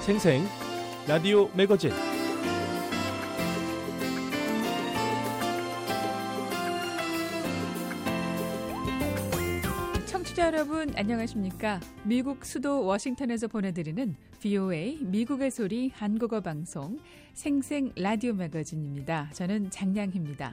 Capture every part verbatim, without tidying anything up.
생생 라디오 매거진 청취자 여러분 안녕하십니까? 미국 수도 워싱턴에서 보내드리는 브이오에이 미국의 소리 한국어 방송 생생 라디오 매거진입니다. 저는 장량희입니다.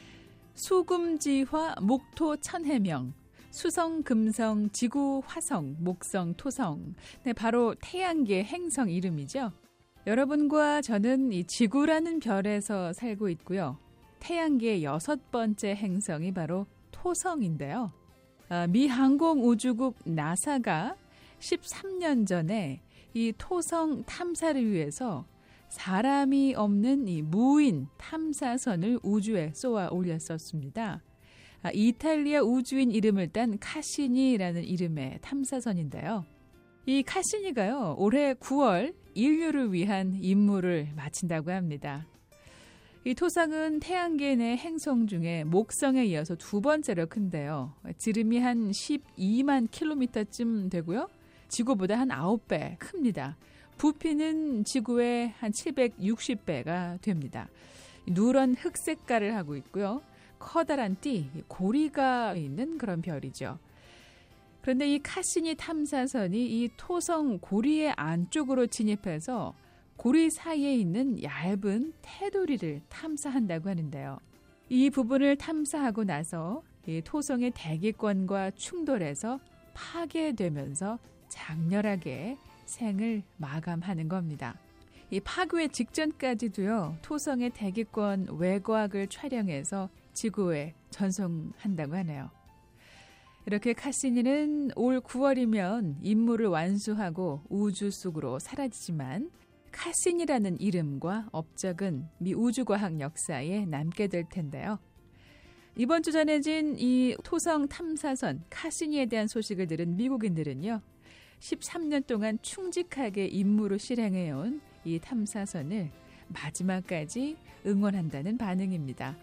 수금지화 목토 천해명 수성, 금성, 지구, 화성, 목성, 토성. 네, 바로 태양계 행성 이름이죠. 여러분과 저는 이 지구라는 별에서 살고 있고요. 태양계의 여섯 번째 행성이 바로 토성인데요. 아, 미 항공우주국 나사가 십삼 년 전에 이 토성 탐사를 위해서 사람이 없는 이 무인 탐사선을 우주에 쏘아 올렸었습니다. 아, 이탈리아 우주인 이름을 딴 카시니라는 이름의 탐사선인데요. 이 카시니가요, 올해 구월 인류를 위한 임무를 마친다고 합니다. 이 토성은 태양계 내 행성 중에 목성에 이어서 두 번째로 큰데요. 지름이 한 십이만 킬로미터쯤 되고요. 지구보다 한 아홉 배 큽니다. 부피는 지구의 한 칠백육십 배가 됩니다. 누런 흑 색깔을 하고 있고요. 커다란 띠, 고리가 있는 그런 별이죠. 그런데 이 카시니 탐사선이 이 토성 고리의 안쪽으로 진입해서 고리 사이에 있는 얇은 테두리를 탐사한다고 하는데요. 이 부분을 탐사하고 나서 이 토성의 대기권과 충돌해서 파괴되면서 장렬하게 생을 마감하는 겁니다. 이 파괴 직전까지도요, 토성의 대기권 외곽을 촬영해서 지구에 전송한다고 하네요. 이렇게 카시니는 올 구월이면 임무를 완수하고 우주 속으로 사라지지만 카시니라는 이름과 업적은 미 우주과학 역사에 남게 될 텐데요. 이번 주 전해진 이 토성 탐사선 카시니에 대한 소식을 들은 미국인들은요, 십삼 년 동안 충직하게 임무를 실행해온 이 탐사선을 마지막까지 응원한다는 반응입니다.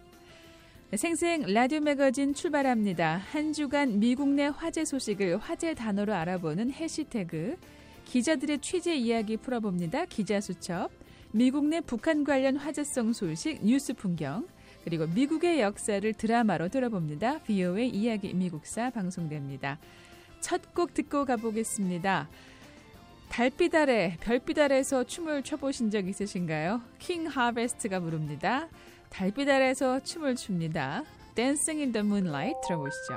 생생 라디오 매거진 출발합니다. 한 주간 미국 내 화제 소식을 화제 단어로 알아보는 해시태그, 기자들의 취재 이야기 풀어봅니다. 기자수첩, 미국 내 북한 관련 화제성 소식 뉴스 풍경, 그리고 미국의 역사를 드라마로 들어봅니다. 브이오에이 이야기 미국사 방송됩니다. 첫 곡 듣고 가보겠습니다. 달빛 아래, 별빛 아래에서 춤을 춰보신 적 있으신가요? 킹 하베스트가 부릅니다. 달빛 아래에서 춤을 춥니다. Dancing in the Moonlight 들어보시죠.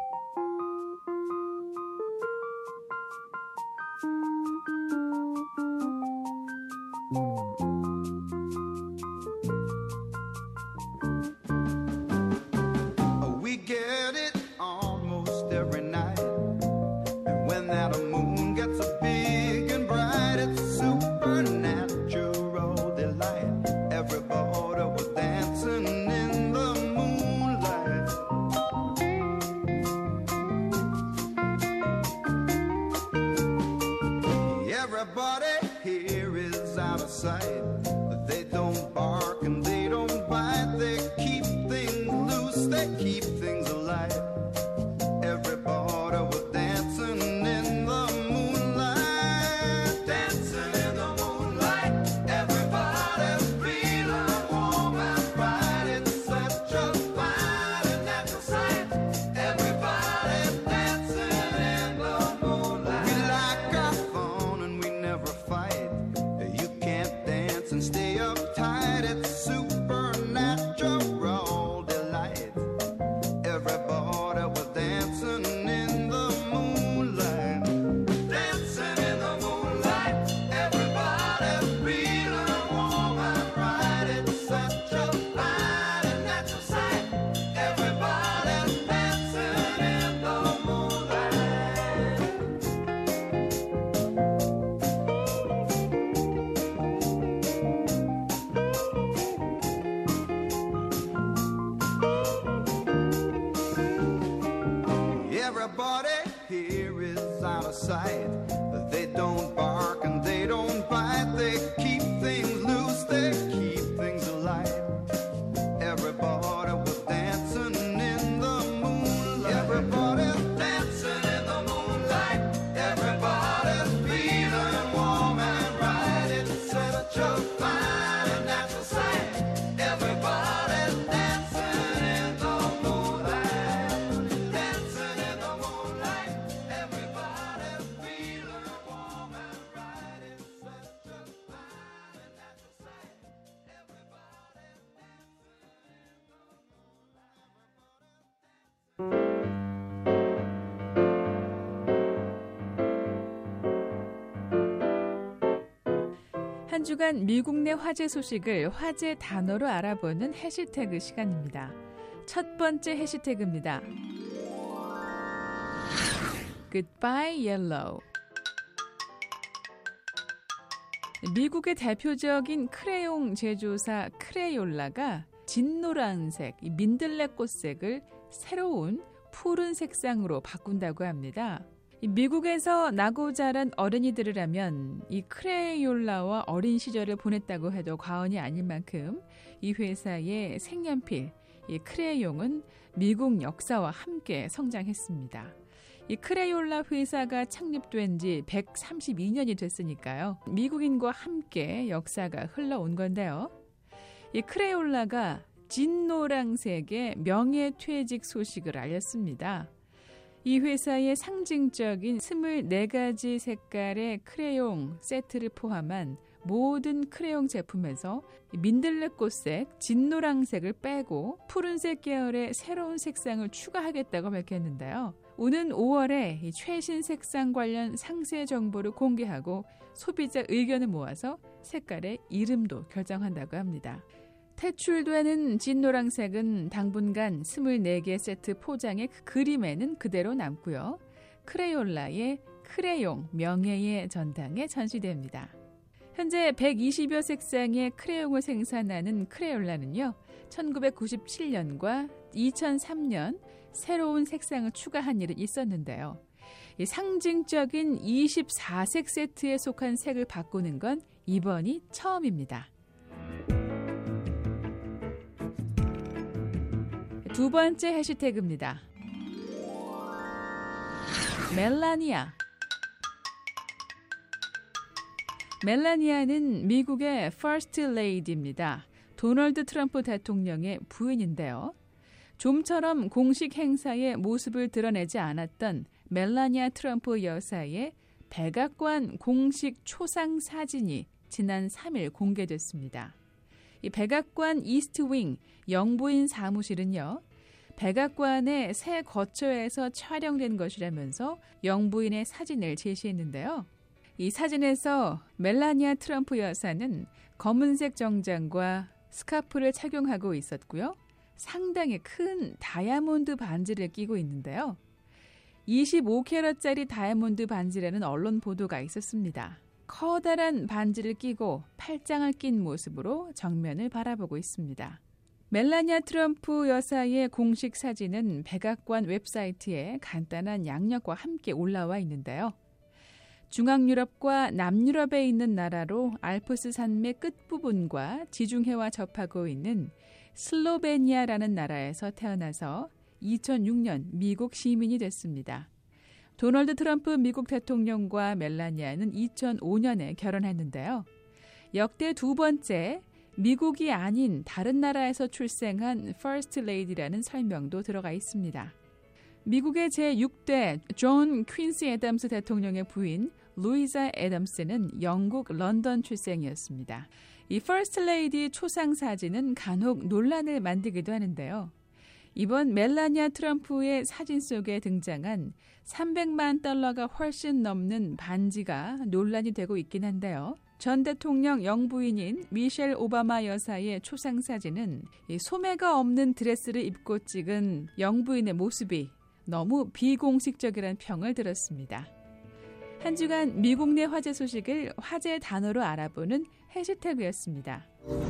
We get it almost every night. And when that moon gets so big and bright, it's supernatural delight. Everybody was dancing in the moonlight. Everybody here is out of sight. They don't bark and they don't bite. They keep things loose, they keep things alive. Everybody was dancing in the moonlight. Dancing in the moonlight. Everybody feeling warm and bright. It's such a fine and natural sight. Everybody dancing in the moonlight. We like our fun and we never fight. You can't dance and stay uptight. It's supernatural delight. Everybody was dancing in the moonlight. Dancing in the moonlight. Everybody feeling warm and bright. It's such a fine and natural sight. Everybody dancing in the moonlight. Everybody here is out of sight. They don't bark and they don't bite. They keep things loose, they keep things alive. Everybody was dancing in the moonlight. Everybody dancing in the moonlight. Everybody feeling warm and bright. 한 주간 미국 내 화제 소식을 화제 단어로 알아보는 해시태그 시간입니다. 첫 번째 해시태그입니다. Goodbye Yellow. 미국의 대표적인 크레용 제조사 크레올라가 진노란색, 민들레꽃색을 새로운 푸른 색상으로 바꾼다고 합니다. 미국에서 나고 자란 어린이들이라면 이 크레올라와 어린 시절을 보냈다고 해도 과언이 아닐 만큼 이 회사의 색연필, 이 크레용은 미국 역사와 함께 성장했습니다. 이 크레올라 회사가 창립된 지 백삼십이 년이 됐으니까요. 미국인과 함께 역사가 흘러온 건데요. 이 크레올라가 진노란색의 명예퇴직 소식을 알렸습니다. 이 회사의 상징적인 스물네 가지 색깔의 크레용 세트를 포함한 모든 크레용 제품에서 민들레꽃색, 진노란색을 빼고 푸른색 계열의 새로운 색상을 추가하겠다고 밝혔는데요. 오는 오월에 이 최신 색상 관련 상세 정보를 공개하고 소비자 의견을 모아서 색깔의 이름도 결정한다고 합니다. 퇴출되는 진노란색은 당분간 스물네 개 세트 포장의 그림에는 그대로 남고요. 크레올라의 크레용 명예의 전당에 전시됩니다. 현재 백이십여 색상의 크레용을 생산하는 크레올라는요. 천구백구십칠 년과 이천삼 년 새로운 색상을 추가한 일은 있었는데요. 이 상징적인 이십사 색 세트에 속한 색을 바꾸는 건 이번이 처음입니다. 두 번째 해시태그입니다. 멜라니아. 멜라니아는 미국의 First Lady입니다. 도널드 트럼프 대통령의 부인인데요. 좀처럼 공식 행사에 모습을 드러내지 않았던 멜라니아 트럼프 여사의 백악관 공식 초상 사진이 지난 삼 일 공개됐습니다. 이 백악관 이스트윙 영부인 사무실은요. 백악관의 새 거처에서 촬영된 것이라면서 영부인의 사진을 제시했는데요. 이 사진에서 멜라니아 트럼프 여사는 검은색 정장과 스카프를 착용하고 있었고요. 상당히 큰 다이아몬드 반지를 끼고 있는데요. 이십오 캐럿짜리 다이아몬드 반지라는 언론 보도가 있었습니다. 커다란 반지를 끼고 팔짱을 낀 모습으로 정면을 바라보고 있습니다. 멜라니아 트럼프 여사의 공식 사진은 백악관 웹사이트에 간단한 양력과 함께 올라와 있는데요. 중앙유럽과 남유럽에 있는 나라로 알프스 산맥 끝부분과 지중해와 접하고 있는 슬로베니아라는 나라에서 태어나서 이천육 년 미국 시민이 됐습니다. 도널드 트럼프 미국 대통령과 멜라니아는 이천오 년에 결혼했는데요. 역대 두 번째 미국이 아닌 다른 나라에서 출생한 First Lady라는 설명도 들어가 있습니다. 미국의 제육 대 존 퀸시 애덤스 대통령의 부인 루이자 애덤스는 영국 런던 출생이었습니다. 이 First Lady 초상 사진은 간혹 논란을 만들기도 하는데요. 이번 멜라니아 트럼프의 사진 속에 등장한 삼백만 달러가 훨씬 넘는 반지가 논란이 되고 있긴 한데요. 전 대통령 영부인인 미셸 오바마 여사의 초상 사진은 소매가 없는 드레스를 입고 찍은 영부인의 모습이 너무 비공식적이라는 평을 들었습니다. 한 주간 미국 내 화제 소식을 화제 단어로 알아보는 해시태그였습니다.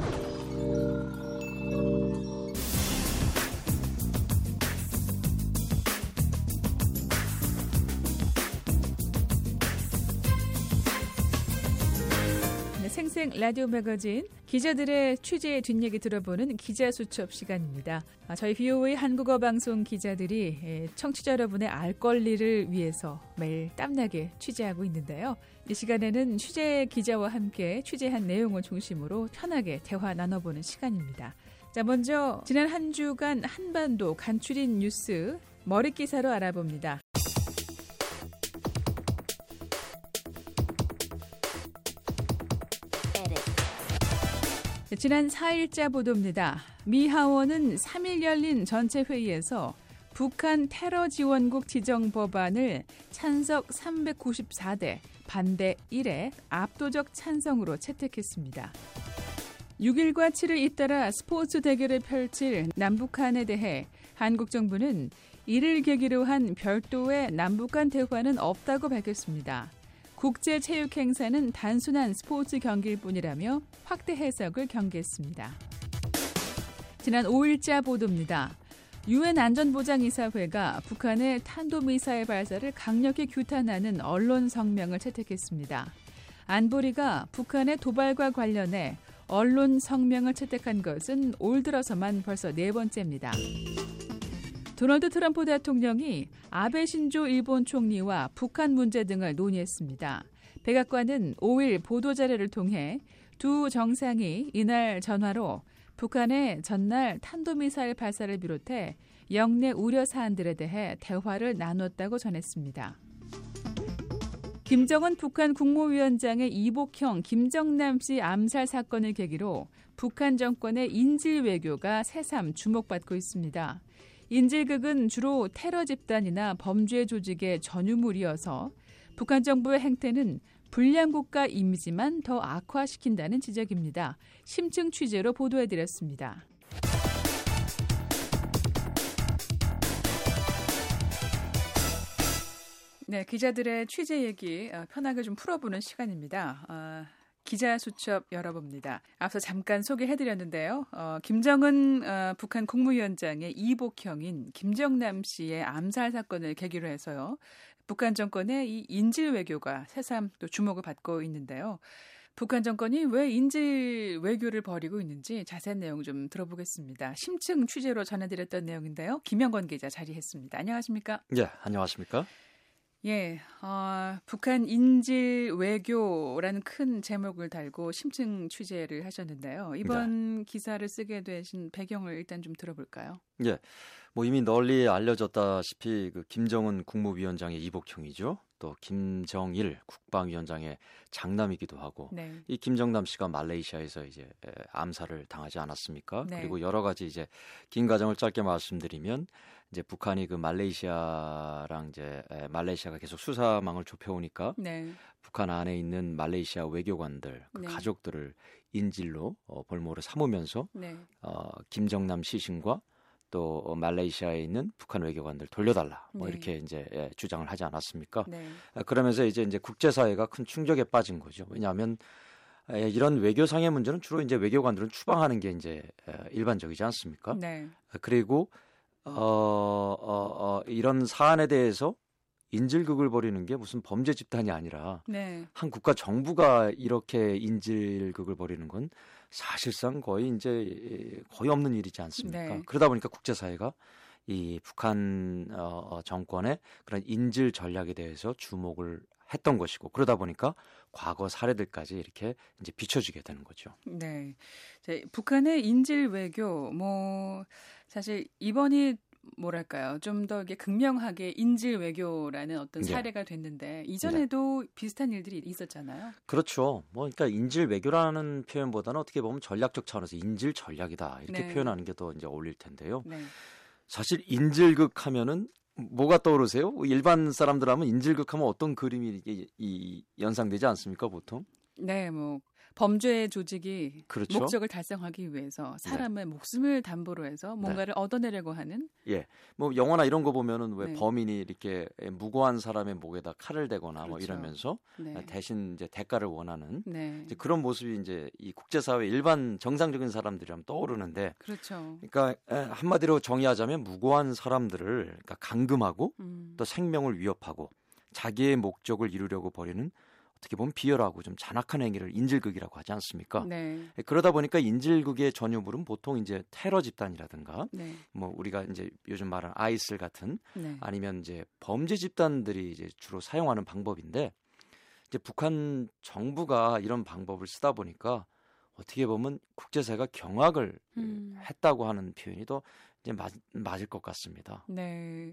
생생 라디오 매거진 기자들의 취재 뒷얘기 들어보는 기자수첩 시간입니다. 저희 비오에이 한국어 방송 기자들이 청취자 여러분의 알 권리를 위해서 매일 땀나게 취재하고 있는데요. 이 시간에는 취재 기자와 함께 취재한 내용을 중심으로 편하게 대화 나눠보는 시간입니다. 자, 먼저 지난 한 주간 한반도 간추린 뉴스 머릿기사로 알아봅니다. 지난 사 일자 보도입니다. 미 하원은 삼 일 열린 전체 회의에서 북한 테러 지원국 지정 법안을 찬석 삼백구십사 대 반대 일에 압도적 찬성으로 채택했습니다. 육 일과 칠 일 잇따라 스포츠 대결을 펼칠 남북한에 대해 한국 정부는 이를 계기로 한 별도의 남북한 대화는 없다고 밝혔습니다. 국제체육행사는 단순한 스포츠 경기일 뿐이라며 확대 해석을 경계했습니다. 지난 오 일자 보도입니다. 유엔 안전보장이사회가 북한의 탄도미사일 발사를 강력히 규탄하는 언론 성명을 채택했습니다. 안보리가 북한의 도발과 관련해 언론 성명을 채택한 것은 올 들어서만 벌써 네 번째입니다. 도널드 트럼프 대통령이 아베 신조 일본 총리와 북한 문제 등을 논의했습니다. 백악관은 오 일 보도자료를 통해 두 정상이 이날 전화로 북한의 전날 탄도미사일 발사를 비롯해 영내 우려 사안들에 대해 대화를 나눴다고 전했습니다. 김정은 북한 국무위원장의 이복형 김정남 씨 암살 사건을 계기로 북한 정권의 인질 외교가 새삼 주목받고 있습니다. 인질극은 주로 테러 집단이나 범죄 조직의 전유물이어서 북한 정부의 행태는 불량 국가 이미지만 더 악화시킨다는 지적입니다. 심층 취재로 보도해드렸습니다. 네, 기자들의 취재 얘기 편하게 좀 풀어보는 시간입니다. 어, 기자 수첩 열어봅니다. 앞서 잠깐 소개해드렸는데요. 어, 김정은 어, 북한 국무위원장의 이복형인 김정남 씨의 암살 사건을 계기로 해서요. 북한 정권의 이 인질 외교가 새삼 또 주목을 받고 있는데요. 북한 정권이 왜 인질 외교를 벌이고 있는지 자세한 내용 좀 들어보겠습니다. 심층 취재로 전해드렸던 내용인데요. 김영건 기자 자리했습니다. 안녕하십니까? 예, 안녕하십니까? 예, 어, 북한 인질 외교라는 큰 제목을 달고 심층 취재를 하셨는데요. 이번 네. 기사를 쓰게 되신 배경을 일단 좀 들어볼까요? 예, 뭐 이미 널리 알려졌다시피 그 김정은 국무위원장의 이복형이죠. 또 김정일 국방위원장의 장남이기도 하고 네. 이 김정남 씨가 말레이시아에서 이제 암살을 당하지 않았습니까? 네. 그리고 여러 가지 이제 긴 과정을 짧게 말씀드리면 이제 북한이 그 말레이시아랑 이제 말레이시아가 계속 수사망을 좁혀오니까 네. 북한 안에 있는 말레이시아 외교관들 그 네. 가족들을 인질로 어, 볼모로 삼으면서 네. 어, 김정남 시신과 또 말레이시아에 있는 북한 외교관들 돌려달라 뭐 네. 이렇게 이제 예, 주장을 하지 않았습니까? 네. 그러면서 이제 이제 국제사회가 큰 충격에 빠진 거죠. 왜냐하면 예, 이런 외교상의 문제는 주로 이제 외교관들은 추방하는 게 이제 예, 일반적이지 않습니까? 네. 그리고 어, 어, 어, 이런 사안에 대해서 인질극을 벌이는 게 무슨 범죄 집단이 아니라 네. 한 국가 정부가 이렇게 인질극을 벌이는 건 사실상 거의 이제 거의 없는 일이지 않습니까? 네. 그러다 보니까 국제사회가 이 북한 어, 정권의 그런 인질 전략에 대해서 주목을 했던 것이고 그러다 보니까 과거 사례들까지 이렇게 이제 비춰지게 되는 거죠. 네, 자, 북한의 인질 외교 뭐 사실 이번이 뭐랄까요 좀 더 이게 극명하게 인질 외교라는 어떤 사례가 됐는데 이전에도 네. 비슷한 일들이 있었잖아요. 그렇죠. 뭐 그러니까 인질 외교라는 표현보다는 어떻게 보면 전략적 차원에서 인질 전략이다 이렇게 네. 표현하는 게 더 이제 어울릴 텐데요. 네. 사실 인질극 하면은 뭐가 떠오르세요? 일반 사람들 하면 인질극 하면 어떤 그림이 이, 이 연상되지 않습니까, 보통? 네, 뭐 범죄 조직이 그렇죠? 목적을 달성하기 위해서 사람의 네. 목숨을 담보로 해서 뭔가를 네. 얻어내려고 하는. 예, 뭐 영화나 이런 거 보면은 왜 네. 범인이 이렇게 무고한 사람의 목에다 칼을 대거나 그렇죠. 뭐 이러면서 네. 대신 이제 대가를 원하는 네. 이제 그런 모습이 이제 이 국제사회 일반 정상적인 사람들이라면 떠오르는데. 그렇죠. 그러니까 한마디로 정의하자면 무고한 사람들을 그러니까 감금하고 음. 또 생명을 위협하고 자기의 목적을 이루려고 벌이는. 어떻게 보면 비열하고 좀 잔악한 행위를 인질극이라고 하지 않습니까? 네. 그러다 보니까 인질극의 전유물은 보통 이제 테러 집단이라든가 네. 뭐 우리가 이제 요즘 말하는 아이슬 같은 네. 아니면 이제 범죄 집단들이 이제 주로 사용하는 방법인데 이제 북한 정부가 이런 방법을 쓰다 보니까 어떻게 보면 국제사회가 경악을 음. 했다고 하는 표현이 더 이제 맞, 맞을 것 같습니다. 네.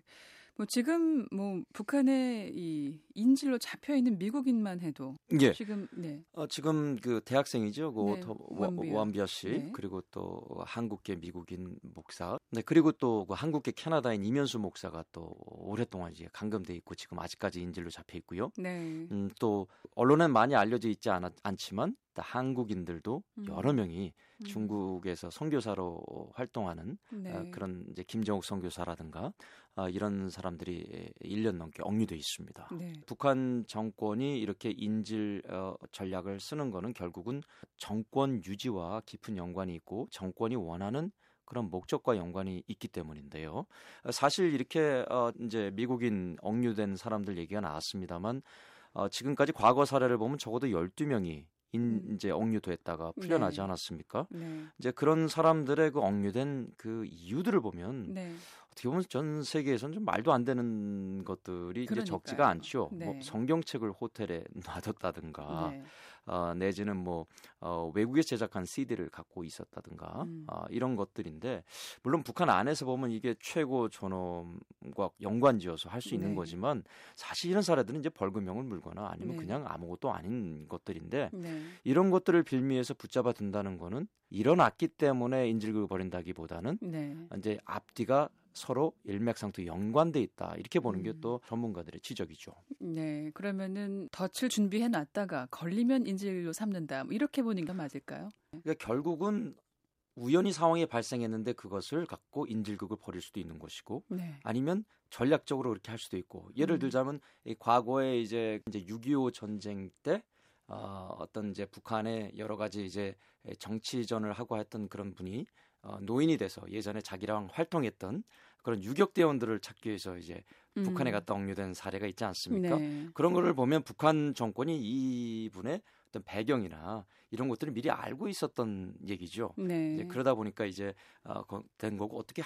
뭐 지금 뭐 북한에 이 인질로 잡혀 있는 미국인만 해도 예. 지금 네. 어, 지금 그 대학생이죠. 그 네, 원비아. 원비아 씨 네. 그리고 또 한국계 미국인 목사. 네, 그리고 또 그 한국계 캐나다인 이면수 목사가 또 오랫동안 이제 감금돼 있고 지금 아직까지 인질로 잡혀 있고요. 네. 음, 또 언론엔 많이 알려져 있지 않았, 않지만 한국인들도 음. 여러 명이 음. 중국에서 선교사로 활동하는 네. 어, 그런 이제 김정욱 선교사라든가 어, 이런 사람들이 일 년 넘게 억류돼 있습니다. 네. 북한 정권이 이렇게 인질 어, 전략을 쓰는 거는 결국은 정권 유지와 깊은 연관이 있고 정권이 원하는 그런 목적과 연관이 있기 때문인데요. 사실 이렇게 어, 이제 미국인 억류된 사람들 얘기가 나왔습니다만 어, 지금까지 과거 사례를 보면 적어도 열두 명이 인, 음. 이제 억류됐다가 풀려나지 네. 않았습니까? 네. 이제 그런 사람들의 그 억류된 그 이유들을 보면 네. 어떻게 보면 전 세계에서는 좀 말도 안 되는 것들이 이제 적지가 그러니까요. 않죠. 네. 뭐 성경책을 호텔에 놔뒀다든가 네. 어, 내지는 뭐 어, 외국에 제작한 씨디를 갖고 있었다든가 음. 어, 이런 것들인데 물론 북한 안에서 보면 이게 최고 존엄과 연관지어서 할 수 있는 네. 거지만 사실 이런 사례들은 이제 벌금형을 물거나 아니면 네. 그냥 아무것도 아닌 것들인데 네. 이런 것들을 빌미해서 붙잡아 둔다는 거는 일어났기 때문에 인질극을 벌인다기보다는 네. 이제 앞뒤가 서로 일맥상통 연관돼 있다 이렇게 보는 게 음. 또 전문가들의 지적이죠. 네. 그러면은 덫을 준비해 놨다가 걸리면 인질로 삼는다. 뭐 이렇게 보는 게 맞을까요? 그러니까 결국은 우연히 상황이 발생했는데 그것을 갖고 인질극을 벌일 수도 있는 것이고 네. 아니면 전략적으로 그렇게 할 수도 있고 예를 음. 들자면 이 과거에 이제 이제 육이오 전쟁 때 어, 어떤 이제 북한의 여러 가지 이제 정치전을 하고 했던 그런 분이 어, 노인이 돼서 예전에 자기랑 활동했던 그런 유격대원들을 찾기 위해서 이제 음. 북한에 갔다 억류된 사례가 있지 않습니까? 네. 그런 거를 보면 북한 정권이 이분의 어떤 배경이나 이런 것들을 미리 알고 있었던 얘기죠. 네. 이제 그러다 보니까 이제 어, 된 거고 어떻게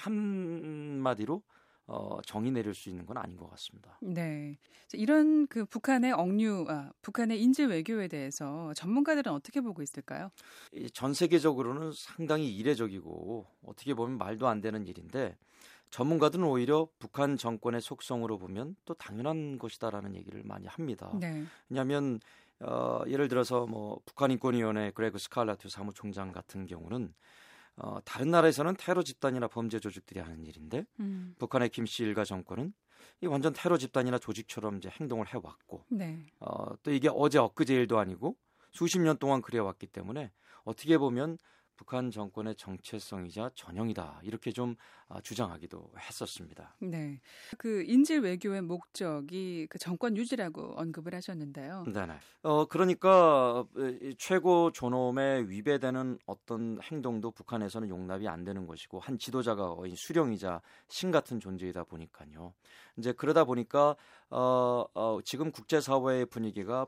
한마디로 어, 정의 내릴 수 있는 건 아닌 것 같습니다. 네. 이런 그 북한의 억류, 아, 북한의 인질 외교에 대해서 전문가들은 어떻게 보고 있을까요? 이 전 세계적으로는 상당히 이례적이고 어떻게 보면 말도 안 되는 일인데 전문가들은 오히려 북한 정권의 속성으로 보면 또 당연한 것이다라는 얘기를 많이 합니다. 네. 왜냐하면 어, 예를 들어서 뭐 북한인권위원회 그레그 스칼라트 사무총장 같은 경우는 어, 다른 나라에서는 테러 집단이나 범죄 조직들이 하는 일인데 음. 북한의 김씨 일가 정권은 이 완전 테러 집단이나 조직처럼 이제 행동을 해왔고 네. 어, 또 이게 어제 엊그제 일도 아니고 수십 년 동안 그래왔기 때문에 어떻게 보면 북한 정권의 정체성이자 전형이다 이렇게 좀 아, 주장하기도 했었습니다. 네. 그 인질 외교의 목적이 그 정권 유지라고 언급을 하셨는데요. 네네. 어 그러니까 최고 존엄에 위배되는 어떤 행동도 북한에서는 용납이 안 되는 것이고 한 지도자가 수령이자 신 같은 존재이다 보니까요. 이제 그러다 보니까 어, 어 지금 국제사회의 분위기가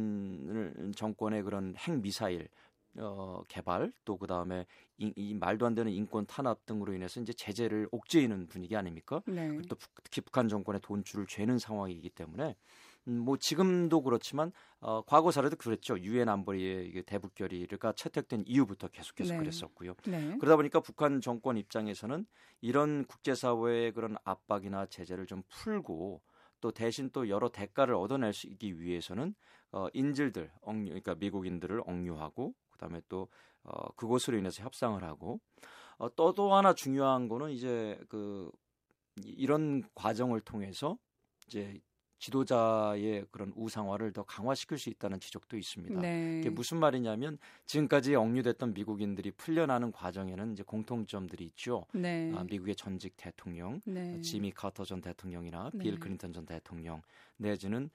북한 정권의 그런 핵 미사일 어, 개발 또 그 다음에 이, 이 말도 안 되는 인권 탄압 등으로 인해서 이제 제재를 옥죄이는 분위기 아닙니까? 네. 그리고 또 특히 북한 정권의 돈줄을 죄는 상황이기 때문에 음, 뭐 지금도 그렇지만 어, 과거 사례도 그랬죠. 유엔 안보리의 대북 결의가 채택된 이후부터 계속해서 네. 그랬었고요. 네. 그러다 보니까 북한 정권 입장에서는 이런 국제사회의 그런 압박이나 제재를 좀 풀고 또 대신 또 여러 대가를 얻어내기 위해서는 어, 인질들, 억류, 그러니까 미국인들을 억류하고 그다음에 또 어, 그것으로 인해서 협상을 하고 어, 또, 또 하나 중요한 거는 이제 그 이런 과정을 통해서 이제 지도자의 그런 우상화를 더 강화시킬 수 있다는 지적도 있습니다. 네. 이게 무슨 말이냐면 지금까지 억류됐던 미국인들이 풀려나는 과정에는 이제 공통점들이 있죠. 네. 아, 미국의 전직 대통령, 네. 지미 카터 전 대통령이나 네. 빌 클린턴 전 대통령 내지는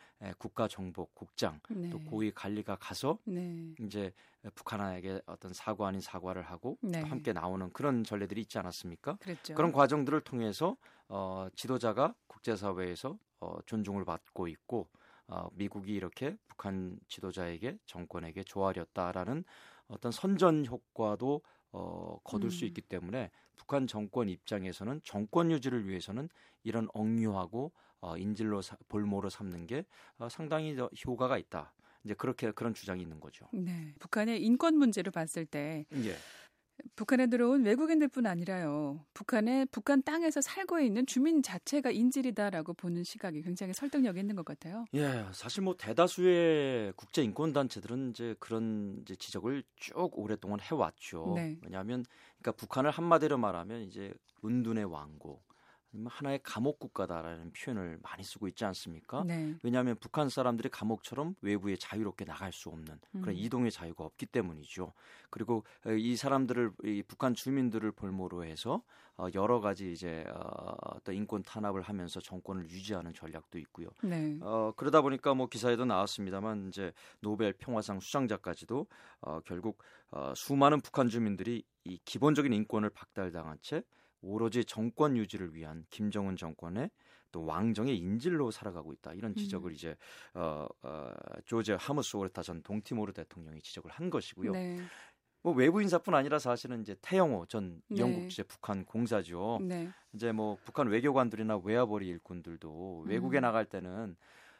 국가정보국장 네. 또 고위 관리가 가서 네. 이제 북한에게 어떤 사과 아닌 사과를 하고 네. 또 함께 나오는 그런 전례들이 있지 않았습니까? 그랬죠. 그런 과정들을 통해서 어, 지도자가 국제사회에서 어, 존중을 받고 있고 어, 미국이 이렇게 북한 지도자에게 정권에게 조아렸다라는 어떤 선전 효과도 어, 거둘 음. 수 있기 때문에 북한 정권 입장에서는 정권 유지를 위해서는 이런 억류하고 어, 인질로 사, 볼모로 삼는 게 어, 상당히 더 효과가 있다. 이제 그렇게 그런 주장이 있는 거죠. 네. 북한의 인권 문제를 봤을 때 예. 북한에 들어온 외국인들뿐 아니라요. 북한의 북한 땅에서 살고 있는 주민 자체가 인질이다라고 보는 시각이 굉장히 설득력이 있는 것 같아요. 예, 사실 뭐 대다수의 국제 인권 단체들은 이제 그런 이제 지적을 쭉 오랫동안 해왔죠. 네. 왜냐하면 그러니까 북한을 한마디로 말하면 이제 은둔의 왕국, 하나의 감옥 국가다라는 표현을 많이 쓰고 있지 않습니까? 네. 왜냐하면 북한 사람들이 감옥처럼 외부에 자유롭게 나갈 수 없는 그런 음. 이동의 자유가 없기 때문이죠. 그리고 이 사람들을 이 북한 주민들을 볼모로 해서 여러 가지 이제 어떤 인권 탄압을 하면서 정권을 유지하는 전략도 있고요. 네. 어, 그러다 보니까 뭐 기사에도 나왔습니다만 이제 노벨 평화상 수상자까지도 어, 결국 어, 수많은 북한 주민들이 이 기본적인 인권을 박탈당한 채 오로지 정권 유지를 위한 김정은 정권의 또 왕정의 인질로 살아가고 있다. 이런 지적을 음. 이제 어, 어, 조지 하무스 오르타 전 동티모르 대통령이 지적을 한 것이고요. 네. 뭐 외부 인사뿐 아니라 사실은 이제 태영호 전 영국 제 네. 북한 공사죠. 네. 이제 뭐 북한 외교관들이나 외화벌이 일꾼들도 음. 외국에 나갈 때는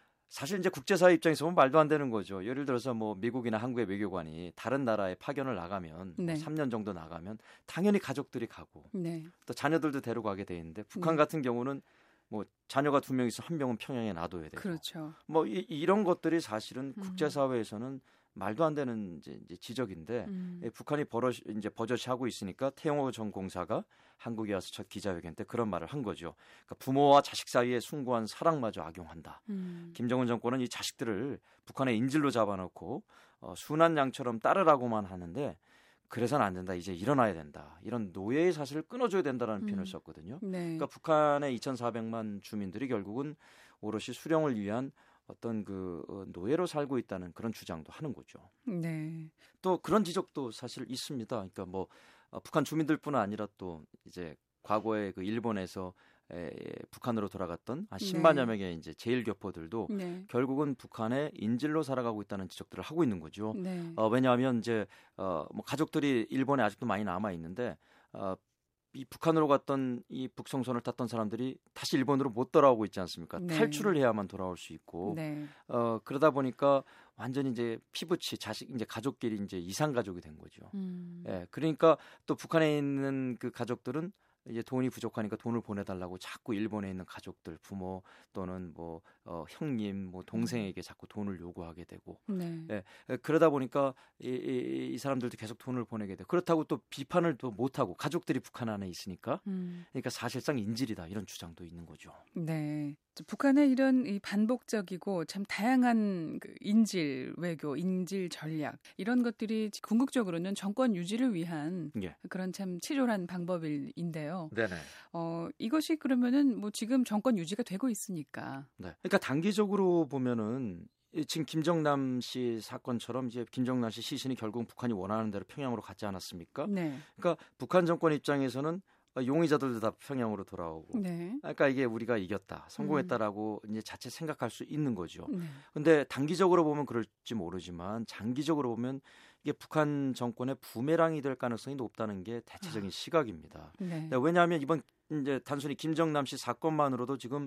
사실 이제 국제사회 입장에서 보면 말도 안 되는 거죠. 예를 들어서 뭐 미국이나 한국의 외교관이 다른 나라에 파견을 나가면 네. 뭐 삼 년 정도 나가면 당연히 가족들이 가고 네. 또 자녀들도 데려가게 돼 있는데 북한 네. 같은 경우는 뭐 자녀가 두 명 있어 한 명은 평양에 놔둬야 되고 그렇죠. 뭐 이, 이런 것들이 사실은 음. 국제사회에서는 말도 안 되는 이제, 이제 지적인데 음. 예, 북한이 버릇 이제 버젓이 하고 있으니까 태영호 전 공사가 한국에 와서 첫 기자회견 때 그런 말을 한 거죠. 그러니까 부모와 자식 사이에 숭고한 사랑마저 악용한다. 음. 김정은 정권은 이 자식들을 북한의 인질로 잡아놓고 어, 순한 양처럼 따르라고만 하는데 그래서는 안 된다. 이제 일어나야 된다. 이런 노예의 사슬을 끊어줘야 된다라는 음. 표현을 썼거든요. 네. 그러니까 북한의 이천사백만 주민들이 결국은 오롯이 수령을 위한 어떤 그 노예로 살고 있다는 그런 주장도 하는 거죠. 네. 또 그런 지적도 사실 있습니다. 그러니까 뭐 북한 주민들뿐 아니라 또 이제 과거에 그 일본에서 에, 북한으로 돌아갔던 한 십만여 네. 명의 이제 제일교포들도 네. 결국은 북한의 인질로 살아가고 있다는 지적들을 하고 있는 거죠. 네. 어, 왜냐하면 이제 어, 뭐 가족들이 일본에 아직도 많이 남아 있는데. 어, 이 북한으로 갔던 이 북송선을 탔던 사람들이 다시 일본으로 못 돌아오고 있지 않습니까? 네. 탈출을 해야만 돌아올 수 있고 네. 어, 그러다 보니까 완전히 이제 피부치 자식 이제 가족끼리 이제 이상 가족이 된 거죠. 음. 예, 그러니까 또 북한에 있는 그 가족들은 이제 돈이 부족하니까 돈을 보내달라고 자꾸 일본에 있는 가족들, 부모 또는 뭐 어, 형님, 뭐 동생에게 자꾸 돈을 요구하게 되고, 네. 예, 그러다 보니까 이, 이, 이 사람들도 계속 돈을 보내게 돼. 그렇다고 또 비판을 또 못 하고 가족들이 북한 안에 있으니까, 음. 그러니까 사실상 인질이다 이런 주장도 있는 거죠. 네. 북한의 이런 이 반복적이고 참 다양한 그 인질 외교, 인질 전략 이런 것들이 궁극적으로는 정권 유지를 위한 예. 그런 참 치졸한 방법인데요. 네네. 어, 이것이 그러면은 뭐 지금 정권 유지가 되고 있으니까. 네. 그러니까 단기적으로 보면은 지금 김정남 씨 사건처럼 이제 김정남 씨 시신이 결국 북한이 원하는 대로 평양으로 갔지 않았습니까? 네. 그러니까 북한 정권 입장에서는 용의자들도 다 평양으로 돌아오고, 네. 그러니까 이게 우리가 이겼다, 성공했다라고 음. 이제 자체 생각할 수 있는 거죠. 네. 근데 단기적으로 보면 그럴지 모르지만 장기적으로 보면 이게 북한 정권의 부메랑이 될 가능성이 높다는 게 대체적인 아. 시각입니다. 네. 왜냐하면 이번 이제 단순히 김정남 씨 사건만으로도 지금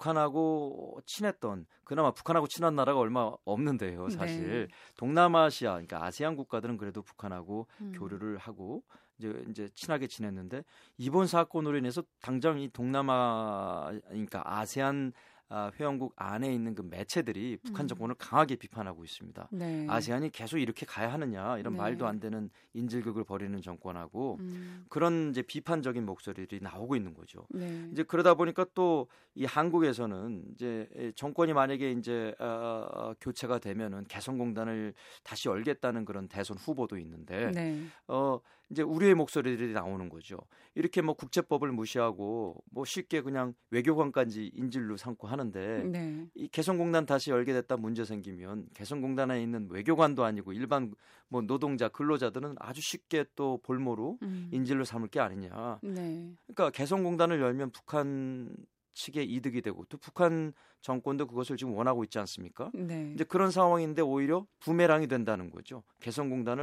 북한하고 친했던 그나마 북한하고 친한 나라가 얼마 없는데요, 사실. 네. 동남아시아, 그러니까 아세안 국가들은 그래도 북한하고 음. 교류를 하고 이제 이제 친하게 지냈는데 이번 사건으로 인해서 당장 이 동남아, 그러니까 아세안 아, 회원국 안에 있는 그 매체들이 북한 정권을 음. 강하게 비판하고 있습니다. 네. 아세안이 계속 이렇게 가야 하느냐 이런 네. 말도 안 되는 인질극을 벌이는 정권하고 음. 그런 이제 비판적인 목소리들이 나오고 있는 거죠. 네. 이제 그러다 보니까 또 이 한국에서는 이제 정권이 만약에 이제 어, 교체가 되면은 개성공단을 다시 열겠다는 그런 대선 후보도 있는데 네. 어, 이제 우려의 목소리들이 나오는 거죠. 이렇게 뭐 국제법을 무시하고 뭐 쉽게 그냥 외교관까지 인질로 삼고 하는데 네. 이 개성공단 다시 열게 됐다 문제 생기면 개성공단에 있는 외교관도 아니고 일반 뭐 노동자 근로자들은 아주 쉽게 또 볼모로 음. 인질로 삼을 게 아니냐. 네. 그러니까 개성공단을 열면 북한 측의 이득이 되고 또 북한 정권도 그것을 지금 원하고 있지 않습니까? 네. 이제 그런 상황인데 오히려 부메랑이 된다는 거죠. 개성공단을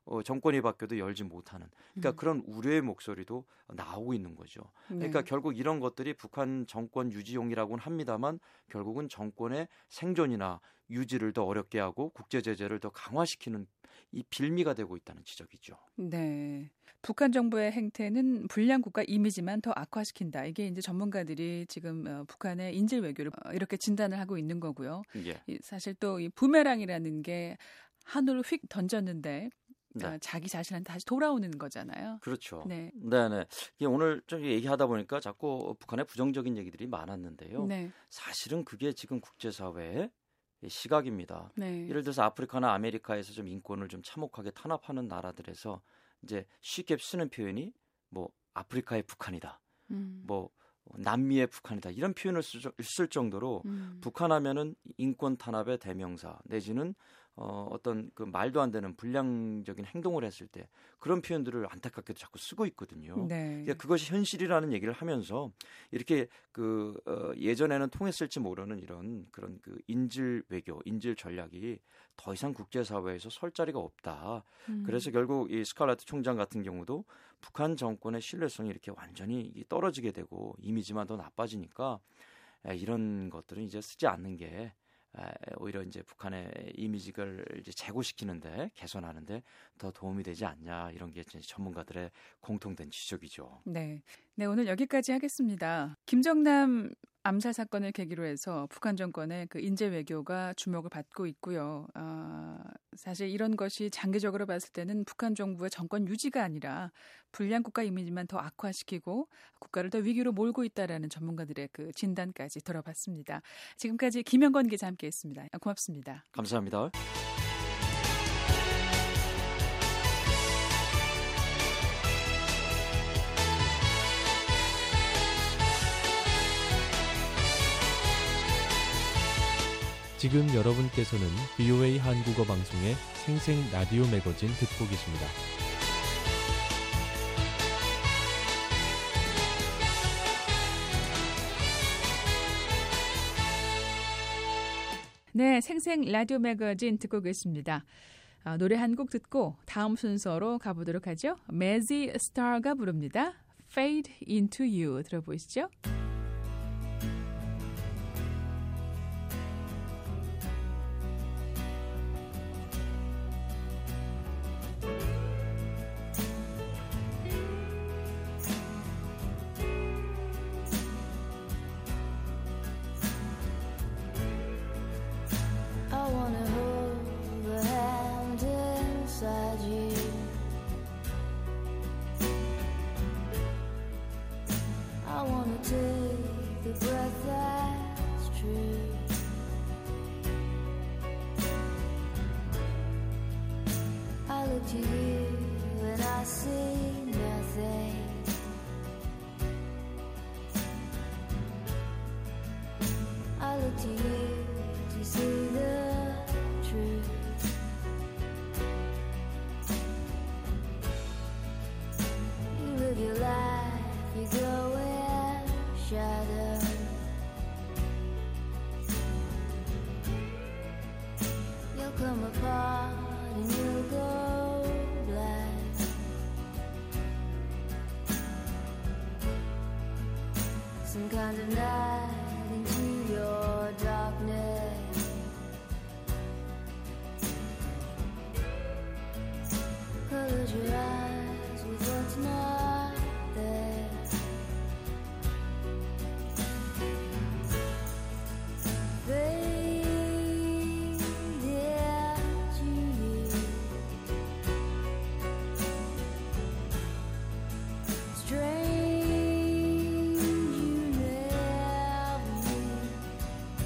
어, 정권이 바뀌어도 열지 못하는 그러니까 음. 그런 우려의 목소리도 나오고 있는 거죠. 그러니까 네. 결국 이런 것들이 북한 정권 유지용이라고는 합니다만 결국은 정권의 생존이나 유지를 더 어렵게 하고 국제 제재를 더 강화시키는 이 빌미가 되고 있다는 지적이죠. 네. 북한 정부의 행태는 불량 국가 이미지만 더 악화시킨다. 이게 이제 전문가들이 지금 어, 북한의 인질 외교를 어, 이렇게 진단을 하고 있는 거고요. 예. 이, 사실 또 이 부메랑이라는 게 하늘로 휙 던졌는데 네. 어, 자기 자신한테 다시 돌아오는 거잖아요. 그렇죠. 네, 네, 네. 오늘 좀 얘기하다 보니까 자꾸 북한의 부정적인 얘기들이 많았는데요. 네. 사실은 그게 지금 국제사회의 시각입니다. 네. 예를 들어서 아프리카나 아메리카에서 좀 인권을 좀 참혹하게 탄압하는 나라들에서 이제 쉽게 쓰는 표현이 뭐 아프리카의 북한이다, 음. 뭐 남미의 북한이다 이런 표현을 쓸 정도로 음. 북한하면은 인권 탄압의 대명사 내지는 어, 어떤 그 말도 안 되는 불량적인 행동을 했을 때 그런 표현들을 안타깝게도 자꾸 쓰고 있거든요. 네. 그러니까 그것이 현실이라는 얘기를 하면서 이렇게 그 어, 예전에는 통했을지 모르는 이런 그런 그 인질 외교, 인질 전략이 더 이상 국제사회에서 설 자리가 없다. 음. 그래서 결국 이 스칼라트 총장 같은 경우도 북한 정권의 신뢰성이 이렇게 완전히 떨어지게 되고 이미지만 더 나빠지니까 이런 것들은 이제 쓰지 않는 게 오히려 이제 북한의 이미지를 이제 제고시키는데 개선하는데 더 도움이 되지 않냐 이런 게 전문가들의 공통된 지적이죠. 네, 네 오늘 여기까지 하겠습니다. 김정남 암살 사건을 계기로 해서 북한 정권의 그 인재 외교가 주목을 받고 있고요. 어, 사실 이런 것이 장기적으로 봤을 때는 북한 정부의 정권 유지가 아니라 불량 국가 이미지만 더 악화시키고 국가를 더 위기로 몰고 있다라는 전문가들의 그 진단까지 들어봤습니다. 지금까지 김영건 기자 함께했습니다. 고맙습니다. 감사합니다. 지금 여러분께서는 브이오에이 한국어 방송의 생생 라디오 매거진 듣고 계십니다. 네, 생생 라디오 매거진 듣고 계십니다. 아, 노래 한 곡 듣고 다음 순서로 가보도록 하죠. 매지 스타가 부릅니다. Fade into You 들어보시죠. To you and I see nothing. I look to you to see the truth. You live your life, you go in shadow. You'll come apart and you'll go. Some kind of night into your darkness. Close your eyes with what's not there. Fade into you. Strange.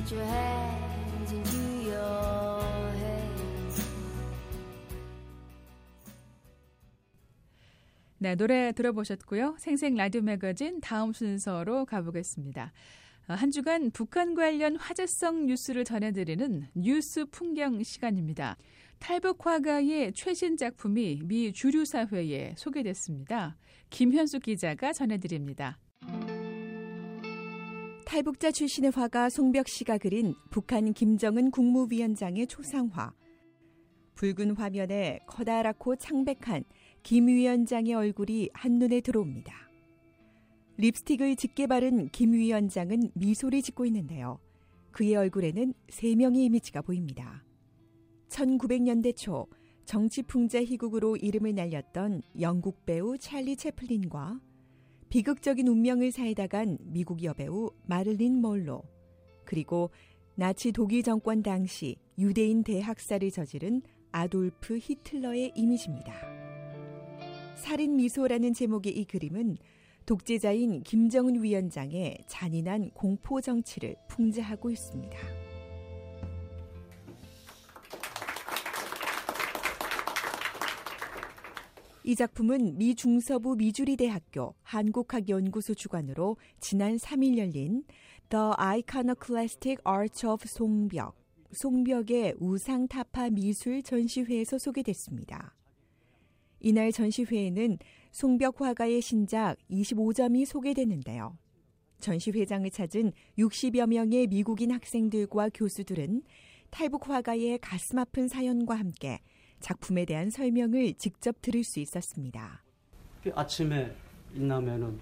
put your hands into your head. 네, 노래 들어보셨고요. 생생 라디오 매거진 다음 순서로 가보겠습니다. 한 주간 북한 관련 화제성 뉴스를 전해드리는 뉴스 풍경 시간입니다. 탈북 화가의 최신 작품이 미 주류 사회에 소개됐습니다. 김현숙 기자가 전해드립니다. 탈북자 출신의 화가 송벽 씨가 그린 북한 김정은 국무위원장의 초상화. 붉은 화면에 커다랗고 창백한 김 위원장의 얼굴이 한눈에 들어옵니다. 립스틱을 짙게 바른 김 위원장은 미소를 짓고 있는데요. 그의 얼굴에는 세 명의 이미지가 보입니다. 천구백 년대 초 정치 풍자 희곡으로 이름을 날렸던 영국 배우 찰리 채플린과 비극적인 운명을 살다간 미국 여배우 마릴린 먼로, 그리고 나치 독일 정권 당시 유대인 대학살을 저지른 아돌프 히틀러의 이미지입니다. 살인 미소라는 제목의 이 그림은 독재자인 김정은 위원장의 잔인한 공포 정치를 풍자하고 있습니다. 이 작품은 미 중서부 미주리대학교 한국학연구소 주관으로 지난 삼 일 열린 The Iconoclastic Arts of 송벽, 송벽의 우상타파 미술 전시회에서 소개됐습니다. 이날 전시회에는 송벽 화가의 신작 이십오 점이 소개됐는데요. 전시회장을 찾은 육십여 명의 미국인 학생들과 교수들은 탈북 화가의 가슴 아픈 사연과 함께 작품에 대한 설명을 직접 들을 수 있었습니다. 아침에 일어나면은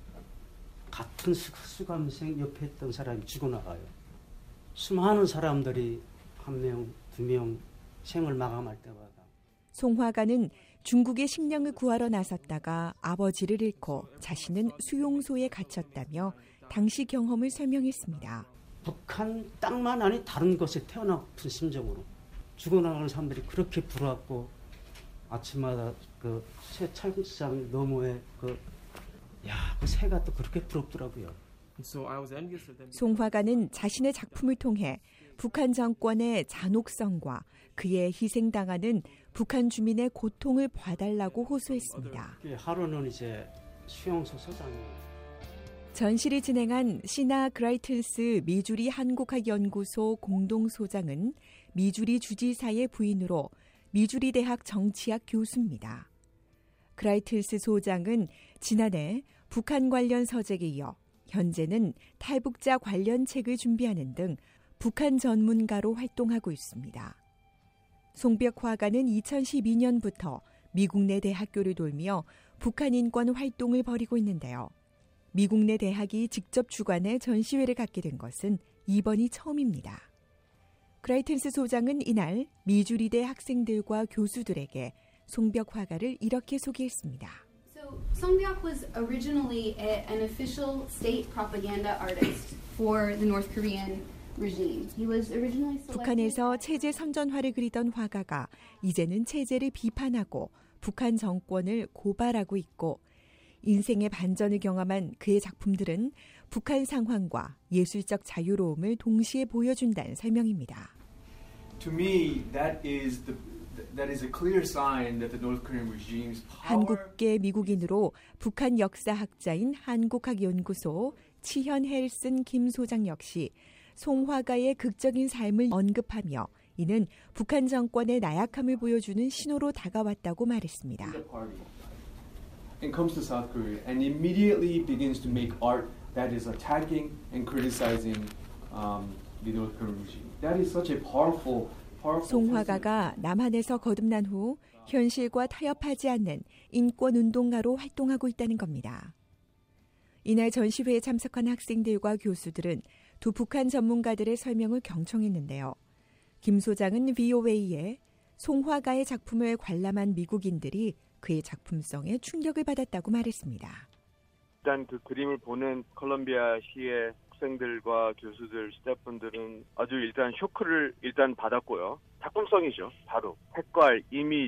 같은 수감생 옆에 있던 사람이 죽어나가요. 수많은 사람들이 한 명, 두 명 생을 마감할 때마다. 송 화가는 중국의 식량을 구하러 나섰다가 아버지를 잃고 자신은 수용소에 갇혔다며 당시 경험을 설명했습니다. 북한 땅만 아니 다른 곳에 태어나고픈 심정으로 죽어나가는 사람들이 그렇게 불왔고 아침마다 그 새 철장 너머에 그 야, 그 새가 또 그렇게 부럽더라고요. 송 화가는 자신의 작품을 통해 북한 정권의 잔혹성과 그의 희생당하는 북한 주민의 고통을 봐달라고 호소했습니다. 하루는 이제 수용소 소장이에요. 전시를 진행한 시나 그라이틀스 미주리 한국학연구소 공동소장은 미주리 주지사의 부인으로 미주리 대학 정치학 교수입니다. 그라이틀스 소장은 지난해 북한 관련 서적에 이어 현재는 탈북자 관련 책을 준비하는 등 북한 전문가로 활동하고 있습니다. 송벽 화가는 이천십이 년부터 미국 내 대학교를 돌며 북한 인권 활동을 벌이고 있는데요. 미국 내 대학이 직접 주관해 전시회를 갖게 된 것은 이번이 처음입니다. 그라이튼스 소장은 이날 미주리대 학생들과 교수들에게 송벽 화가를 이렇게 소개했습니다. So, Songbyak was originally a, an official state propaganda artist for the North Korean regime. He was originally selected... 북한에서 체제 선전화를 그리던 화가가 이제는 체제를 비판하고 북한 정권을 고발하고 있고 인생의 반전을 경험한 그의 작품들은 북한 상황과 예술적 자유로움을 동시에 보여준다는 설명입니다. To me, that is the that is a clear sign that the North Korean regime's power. 한국계 미국인으로 북한 역사학자인 한국학연구소 치현 헬슨 김 소장 역시 송 화가의 극적인 삶을 언급하며 이는 북한 정권의 나약함을 보여주는 신호로 다가왔다고 말했습니다. And comes to South Korea and immediately begins to make art that is attacking and criticizing um, the North Korean regime. That is such a powerful, powerful. 송 화가가 남한에서 거듭난 후 현실과 타협하지 않는 인권 운동가로 활동하고 있다는 겁니다. 이날 전시회에 참석한 학생들과 교수들은 두 북한 전문가들의 설명을 경청했는데요. 김 소장은 브이오에이에 송 화가의 작품을 관람한 미국인들이 그의 작품성에 충격을 받았다고 말했습니다. 일단 그 그림을 보는 콜롬비아시의 학생들과 교수들, 스태프분들은 아주 일단 쇼크를 일단 받았고요. 작품성이죠. 바로 색깔, 이미지,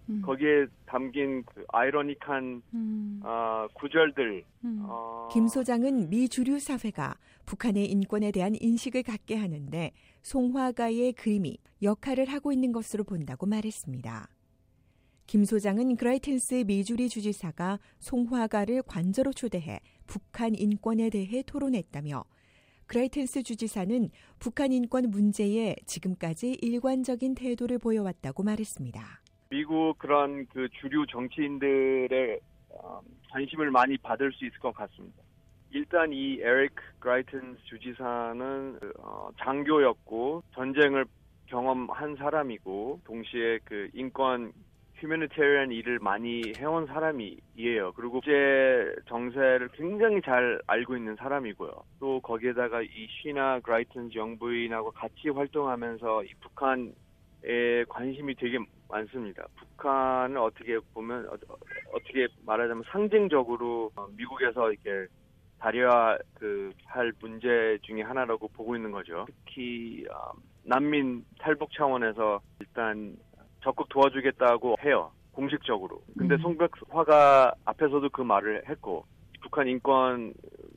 음. 거기에 담긴 그 아이러닉한 음. 어, 구절들. 음. 어... 김 소장은 미 주류 사회가 북한의 인권에 대한 인식을 갖게 하는데 송화가의 그림이 역할을 하고 있는 것으로 본다고 말했습니다. 김 소장은 그라이텐스 미주리 주지사가 송화가를 관저로 초대해 북한 인권에 대해 토론했다며 그라이텐스 주지사는 북한 인권 문제에 지금까지 일관적인 태도를 보여왔다고 말했습니다. 미국 그런 그 주류 정치인들의 어, 관심을 많이 받을 수 있을 것 같습니다. 일단 이 에릭 그라이텐스 주지사는 어, 장교였고 전쟁을 경험한 사람이고 동시에 그 인권 휴머니테리언 일을 많이 해온 사람이에요. 그리고 국제 정세를 굉장히 잘 알고 있는 사람이고요. 또 거기에다가 이 쉬나 그라이텐스 영부인하고 같이 활동하면서 이 북한에 관심이 되게 많습니다. 북한을 어떻게 보면 어, 어떻게 말하자면 상징적으로 미국에서 이렇게 다뤄야 그 할 문제 중에 하나라고 보고 있는 거죠. 특히 어, 난민 탈북 차원에서 일단 적극 도와주겠다고 해요. 공식적으로. 근데 음. 송벽화가 앞에서도 그 말을 했고 북한 인권에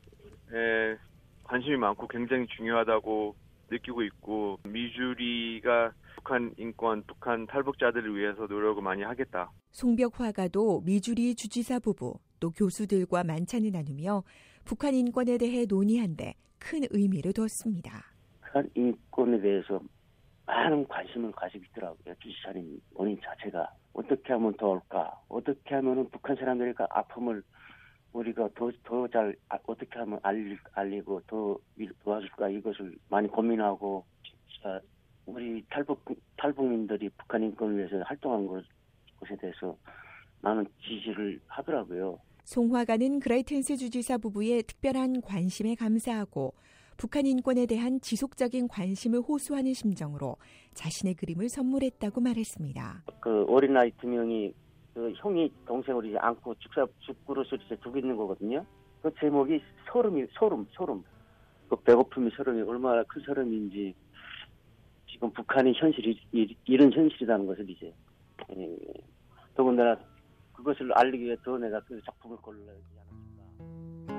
관심이 많고 굉장히 중요하다고 느끼고 있고 미주리가 북한 인권, 북한 탈북자들을 위해서 노력을 많이 하겠다. 송벽화가도 미주리 주지사 부부 또 교수들과 만찬을 나누며 북한 인권에 대해 논의한 데 큰 의미를 뒀습니다. 북한 인권에 대해서 많은 관심을 가지고 있더라고요. 주지사님 본인 자체가 어떻게 하면 더 올까? 어떻게 하면 북한 사람들의 아픔을 우리가 더 더 잘 어떻게 하면 알리, 알리고 더 도와줄까? 이것을 많이 고민하고 진짜 우리 탈북 탈북민들이 북한 인권을 위해서 활동한 것, 것에 대해서 많은 지지를 하더라고요. 송화가는 그라이텐스 주지사 부부의 특별한 관심에 감사하고 북한 인권에 대한 지속적인 관심을 호소하는 심정으로 자신의 그림을 선물했다고 말했습니다. 그 어린아이 두 명이 그 형이 동생을 이제 안고 죽사 죽그릇을 이제 두고 있는 거거든요. 그 제목이 소름이 소름 소름. 그 배고픔이 소름이 얼마나 큰 소름인지 지금 북한의 현실이 이런 현실이라는 것을 이제 예, 더군다나 그것을 알리기 위해 더 내가 그 작품을 골라야 하지 않았을까.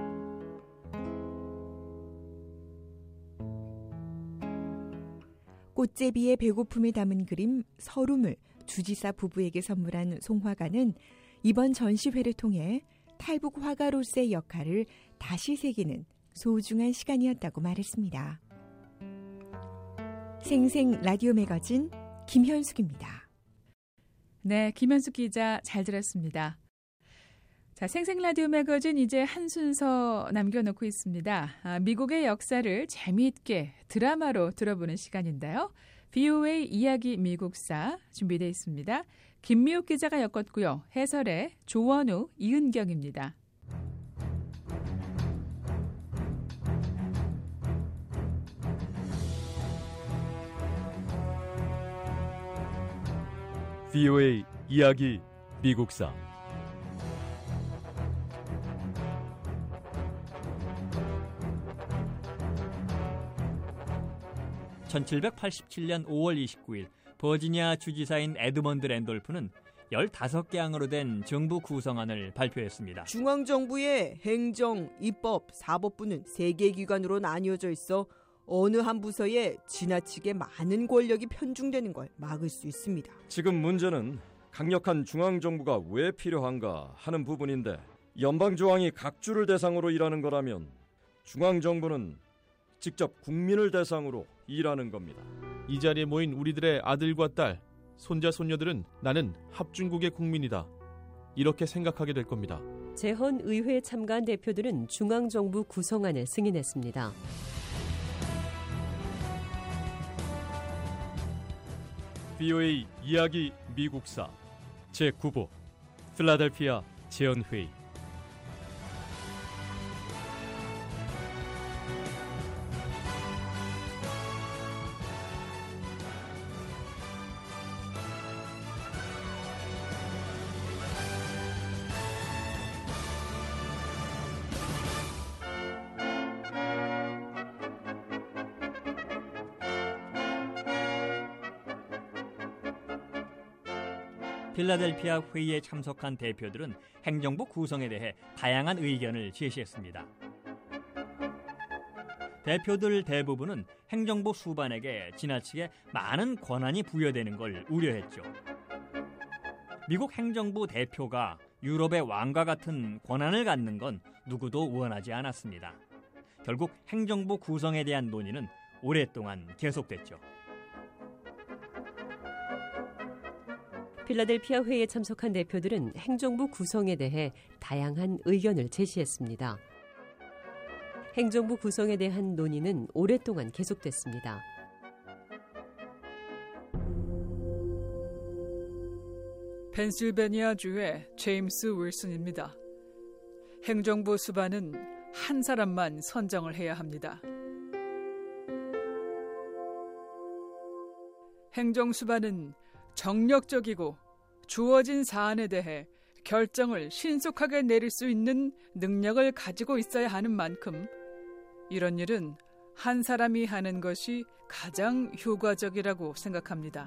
꽃제비의 배고픔을 담은 그림 서름을 주지사 부부에게 선물한 송화가는 이번 전시회를 통해 탈북 화가로서의 역할을 다시 새기는 소중한 시간이었다고 말했습니다. 생생 라디오 매거진 김현숙입니다. 네, 김현숙 기자 잘 들었습니다. 자, 생생 라디오 매거진 이제 한 순서 남겨놓고 있습니다. 아, 미국의 역사를 재미있게 드라마로 들어보는 시간인데요. 브이오에이 이야기 미국사 준비되어 있습니다. 김미옥 기자가 엮었고요. 해설의 조원우, 이은경입니다. 브이오에이 이야기 미국사 천칠백팔십칠 년 오월 이십구일 버지니아 주지사인 에드먼드 랜돌프는 열다섯 개 항으로 된 정부 구성안을 발표했습니다. 중앙정부의 행정, 입법, 사법부는 세 개 기관으로 나뉘어져 있어 어느 한 부서에 지나치게 많은 권력이 편중되는 걸 막을 수 있습니다. 지금 문제는 강력한 중앙정부가 왜 필요한가 하는 부분인데 연방조항이 각 주를 대상으로 일하는 거라면 중앙정부는 직접 국민을 대상으로 일하는 겁니다. 이 자리에 모인 우리들의 아들과 딸, 손자, 손녀들은 나는 합중국의 국민이다. 이렇게 생각하게 될 겁니다. 재헌 의회에 참가한 대표들은 중앙정부 구성안을 승인했습니다. 브이오에이 이야기 미국사 제구 부 필라델피아 재헌회의. 필라델피아 회의에 참석한 대표들은 행정부 구성에 대해 다양한 의견을 제시했습니다. 대표들 대부분은 행정부 수반에게 지나치게 많은 권한이 부여되는 걸 우려했죠. 미국 행정부 대표가 유럽의 왕과 같은 권한을 갖는 건 누구도 원하지 않았습니다. 결국 행정부 구성에 대한 논의는 오랫동안 계속됐죠. 필라델피아 회의에 참석한 대표들은 행정부 구성에 대해 다양한 의견을 제시했습니다. 행정부 구성에 대한 논의는 오랫동안 계속됐습니다. 펜실베니아주의 제임스 윌슨입니다. 행정부 수반은 한 사람만 선정을 해야 합니다. 행정수반은 정력적이고 주어진 사안에 대해 결정을 신속하게 내릴 수 있는 능력을 가지고 있어야 하는 만큼 이런 일은 한 사람이 하는 것이 가장 효과적이라고 생각합니다.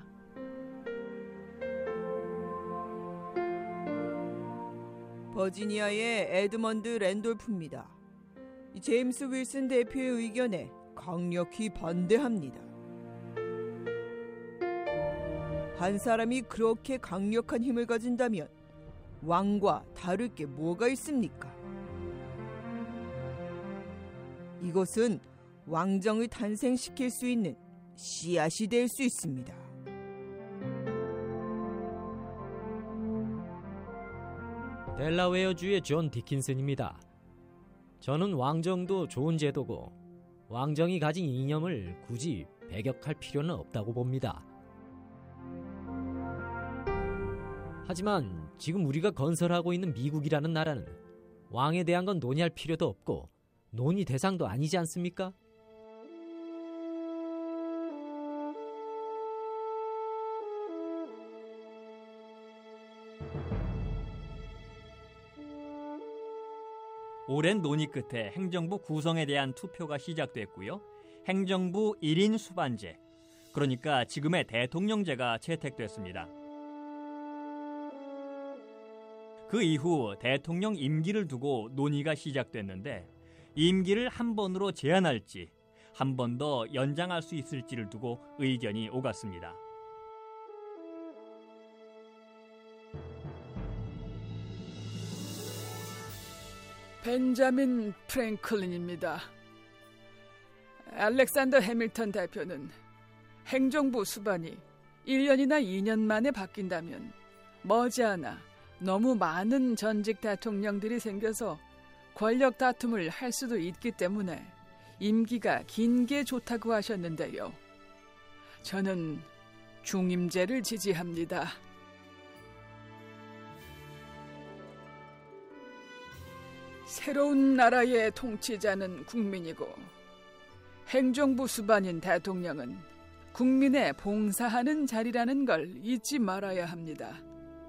버지니아의 에드먼드 랜돌프입니다. 제임스 윌슨 대표의 의견에 강력히 반대합니다. 한 사람이 그렇게 강력한 힘을 가진다면 왕과 다를 게 뭐가 있습니까? 이것은 왕정을 탄생시킬 수 있는 씨앗이 될 수 있습니다. 델라웨어주의 존 디킨슨입니다. 저는 왕정도 좋은 제도고 왕정이 가진 이념을 굳이 배격할 필요는 없다고 봅니다. 하지만 지금 우리가 건설하고 있는 미국이라는 나라는 왕에 대한 건 논의할 필요도 없고 논의 대상도 아니지 않습니까? 오랜 논의 끝에 행정부 구성에 대한 투표가 시작됐고요. 행정부 일 인 수반제, 그러니까 지금의 대통령제가 채택됐습니다. 그 이후 대통령 임기를 두고 논의가 시작됐는데 임기를 한 번으로 제한할지 한 번 더 연장할 수 있을지를 두고 의견이 오갔습니다. 벤자민 프랭클린입니다. 알렉산더 해밀턴 대표는 행정부 수반이 일 년이나 이 년 만에 바뀐다면 머지않아 너무 많은 전직 대통령들이 생겨서 권력 다툼을 할 수도 있기 때문에 임기가 긴 게 좋다고 하셨는데요. 저는 중임제를 지지합니다. 새로운 나라의 통치자는 국민이고 행정부 수반인 대통령은 국민에 봉사하는 자리라는 걸 잊지 말아야 합니다.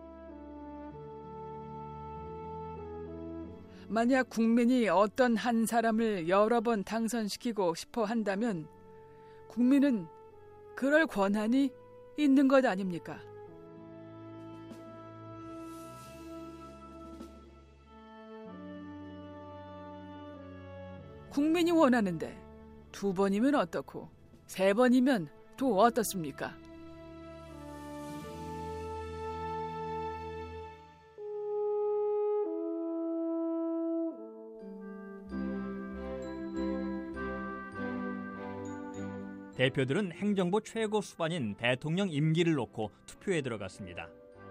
만약 국민이 어떤 한 사람을 여러 번 당선시키고 싶어 한다면 국민은 그럴 권한이 있는 것 아닙니까? 국민이 원하는데 두 번이면 어떻고 세 번이면 또 어떻습니까? 대표들은 행정부 최고 수반인 대통령 임기를 놓고 투표에 들어갔습니다.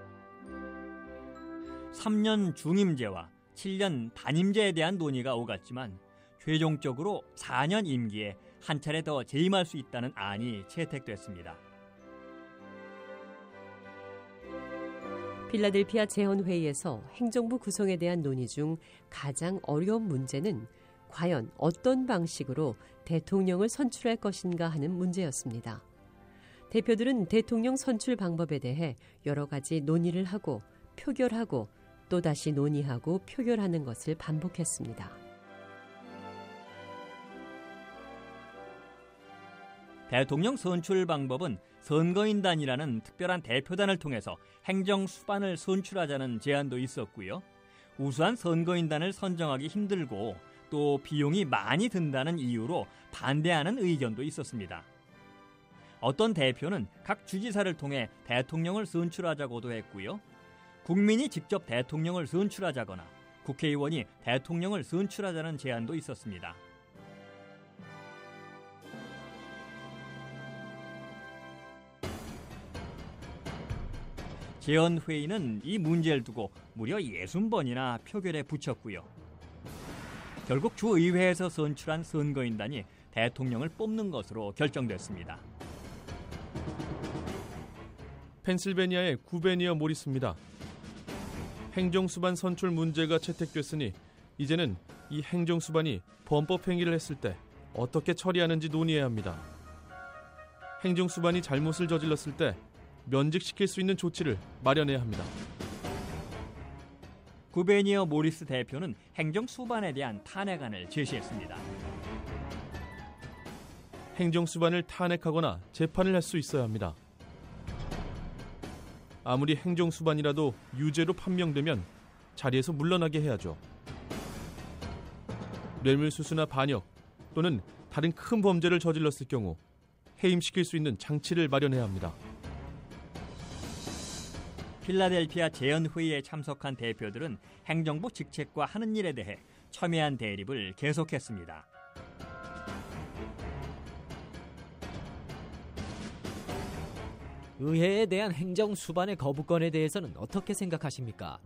삼 년 중임제와 칠 년 단임제에 대한 논의가 오갔지만 최종적으로 사 년 임기에 한 차례 더 재임할 수 있다는 안이 채택됐습니다. 필라델피아 재헌회의에서 행정부 구성에 대한 논의 중 가장 어려운 문제는 과연 어떤 방식으로 대통령을 선출할 것인가 하는 문제였습니다. 대표들은 대통령 선출 방법에 대해 여러 가지 논의를 하고 표결하고 또다시 논의하고 표결하는 것을 반복했습니다. 대통령 선출 방법은 선거인단이라는 특별한 대표단을 통해서 행정수반을 선출하자는 제안도 있었고요. 우수한 선거인단을 선정하기 힘들고 또 비용이 많이 든다는 이유로 반대하는 의견도 있었습니다. 어떤 대표는 각 주지사를 통해 대통령을 선출하자고도 했고요. 국민이 직접 대통령을 선출하자거나 국회의원이 대통령을 선출하자는 제안도 있었습니다. 재헌회의는 이 문제를 두고 무려 예순 번이나 표결에 붙였고요. 결국 주의회에서 선출한 선거인단이 대통령을 뽑는 것으로 결정됐습니다. 펜실베니아의 구베니어 모리스입니다. 행정수반 선출 문제가 채택됐으니 이제는 이 행정수반이 범법 행위를 했을 때 어떻게 처리하는지 논의해야 합니다. 행정수반이 잘못을 저질렀을 때 면직시킬 수 있는 조치를 마련해야 합니다. 구베니어 모리스 대표는 행정수반에 대한 탄핵안을 제시했습니다. 행정수반을 탄핵하거나 재판을 할 수 있어야 합니다. 아무리 행정수반이라도 유죄로 판명되면 자리에서 물러나게 해야죠. 뇌물수수나 반역 또는 다른 큰 범죄를 저질렀을 경우 해임시킬 수 있는 장치를 마련해야 합니다. 필라델피아 재헌회의에 참석한 대표들은 행정부 직책과 하는 일에 대해 첨예한 대립을 계속했습니다. 의회에 대한 행정 수반의 거부권에 대해서는 어떻게 생각하십니까?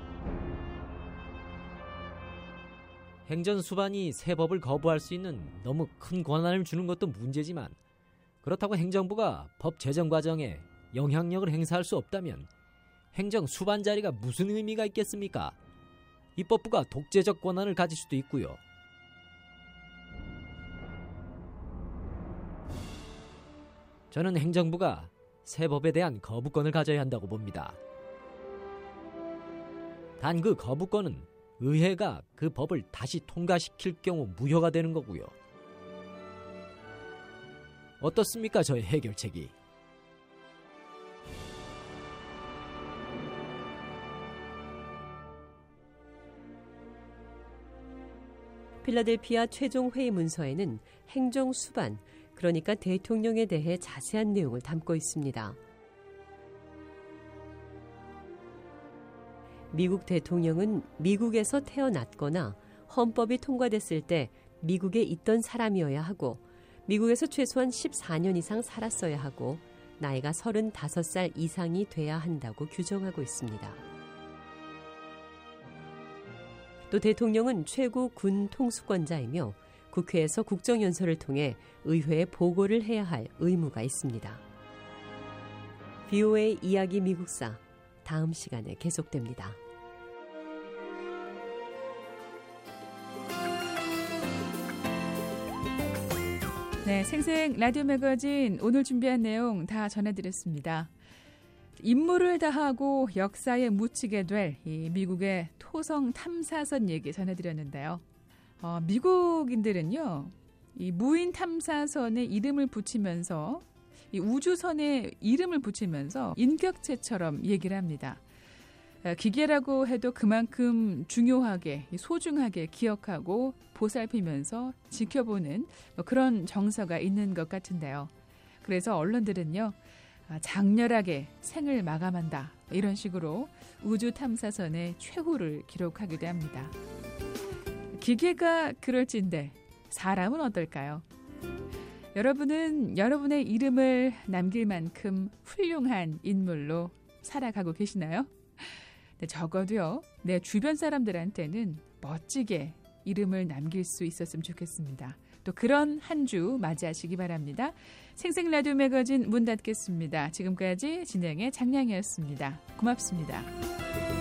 행정 수반이 새 법을 거부할 수 있는 너무 큰 권한을 주는 것도 문제지만 그렇다고 행정부가 법 제정 과정에 영향력을 행사할 수 없다면 행정 수반 자리가 무슨 의미가 있겠습니까? 입법부가 독재적 권한을 가질 수도 있고요. 저는 행정부가 새 법에 대한 거부권을 가져야 한다고 봅니다. 단 그 거부권은 의회가 그 법을 다시 통과시킬 경우 무효가 되는 거고요. 어떻습니까, 저의 해결책이? 필라델피아 최종 회의 문서에는 행정 수반, 그러니까 대통령에 대해 자세한 내용을 담고 있습니다. 미국 대통령은 미국에서 태어났거나 헌법이 통과됐을 때 미국에 있던 사람이어야 하고 미국에서 최소한 십사 년 이상 살았어야 하고 나이가 서른다섯 살 이상이 돼야 한다고 규정하고 있습니다. 또 대통령은 최고 군 통수권자이며 국회에서 국정연설을 통해 의회에 보고를 해야 할 의무가 있습니다. 브이오에이 이야기 미국사 다음 시간에 계속됩니다. 네, 생생 라디오 매거진 오늘 준비한 내용 다 전해드렸습니다. 임무를 다하고 역사에 묻히게 될 이 미국의 토성 탐사선 얘기 전해드렸는데요. 어, 미국인들은요, 이 무인 탐사선에 이름을 붙이면서 이 우주선에 이름을 붙이면서 인격체처럼 얘기를 합니다. 기계라고 해도 그만큼 중요하게, 소중하게 기억하고 보살피면서 지켜보는 그런 정서가 있는 것 같은데요. 그래서 언론들은요, 장렬하게 생을 마감한다, 이런 식으로 우주 탐사선의 최후를 기록하기도 합니다. 기계가 그럴진데 사람은 어떨까요? 여러분은 여러분의 이름을 남길 만큼 훌륭한 인물로 살아가고 계시나요? 네, 적어도요, 내 주변 사람들한테는 멋지게 이름을 남길 수 있었으면 좋겠습니다. 또 그런 한 주 맞이하시기 바랍니다. 생생 라디오 매거진 문 닫겠습니다. 지금까지 진행의 장량이었습니다. 고맙습니다.